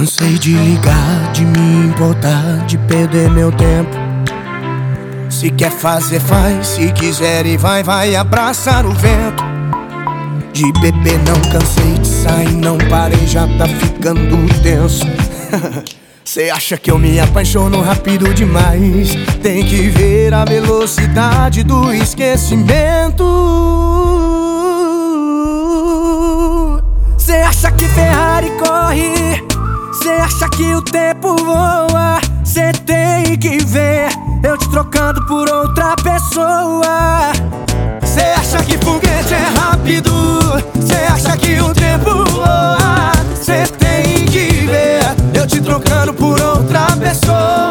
Cansei de ligar, de me importar, de perder meu tempo. Se quer fazer, faz, se quiser e vai abraçar o vento. De beber não cansei de sair, não parei, já tá ficando tenso. Cê acha que eu me apaixono rápido demais? Tem que ver a velocidade do esquecimento. Cê acha que Ferrari corre? Cê acha que o tempo voa? Cê tem que ver eu te trocando por outra pessoa. Cê acha que foguete é rápido? Cê acha que o tempo voa? Cê tem que ver eu te trocando por outra pessoa.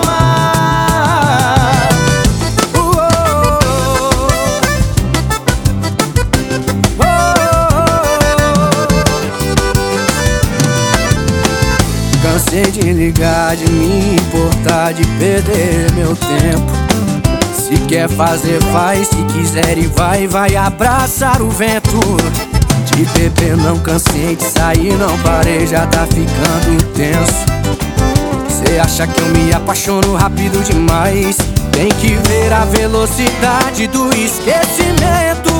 Cansei de ligar, de me importar, de perder meu tempo. Se quer fazer, faz, se quiser e vai abraçar o vento. De beber não cansei de sair, não parei, já tá ficando intenso. Cê acha que eu me apaixono rápido demais? Tem que ver a velocidade do esquecimento.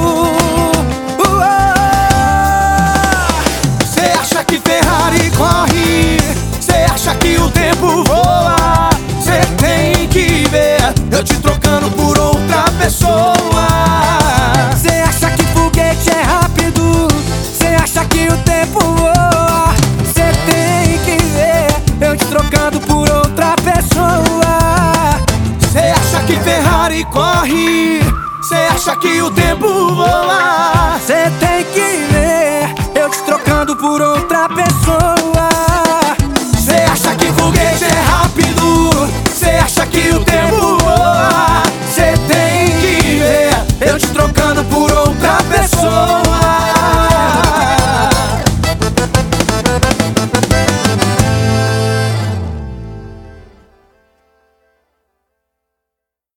Cê acha que Ferrari corre? Cê acha que o tempo voa? Cê tem que ver eu te trocando por outra pessoa. Cê acha que foguete é rápido? Cê acha que o tempo voa? Cê tem que ver eu te trocando por outra pessoa. Cê acha que Ferrari corre? Cê acha que o tempo voa? Cê tem que ver eu te trocando por outra pessoa.